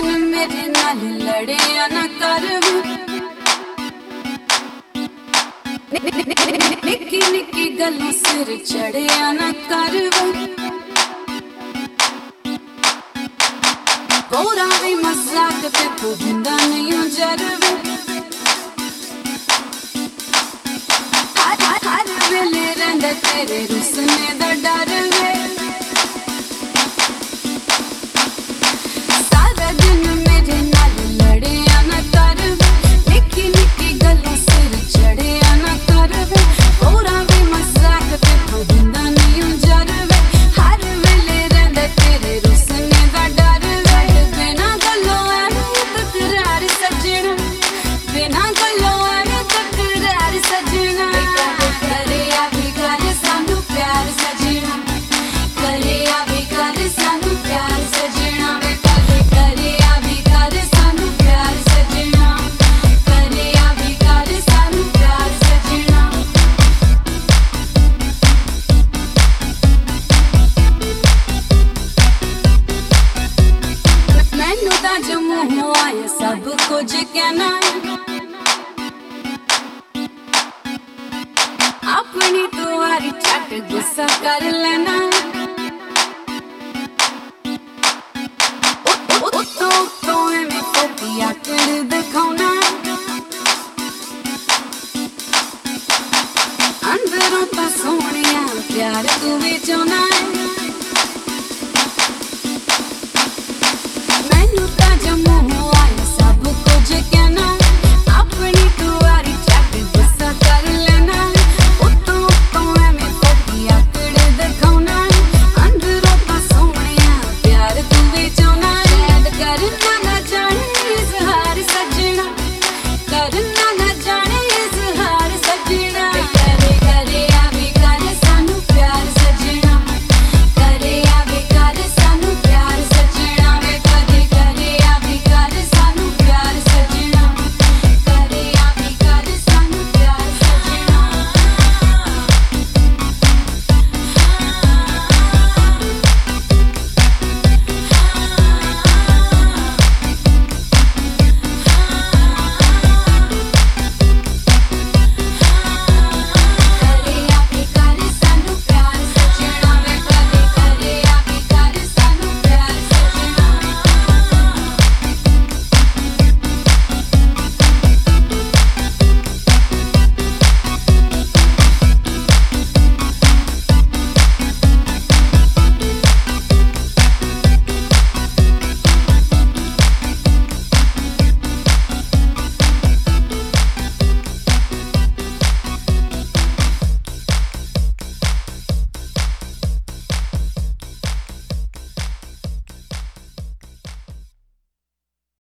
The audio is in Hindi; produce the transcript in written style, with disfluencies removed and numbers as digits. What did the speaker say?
दिन मेरे नाल लड़े ना कर निक्की निक्की गल्लों सिर चढ़े ना कर पूरा भी मजाक ते तू हुंदा नहीं जरवे हर वेले रंदा तेरे रुसने दा डर वे सब कुछ कहना अपनी तुम्हारी चट गुस्सा कर लेना।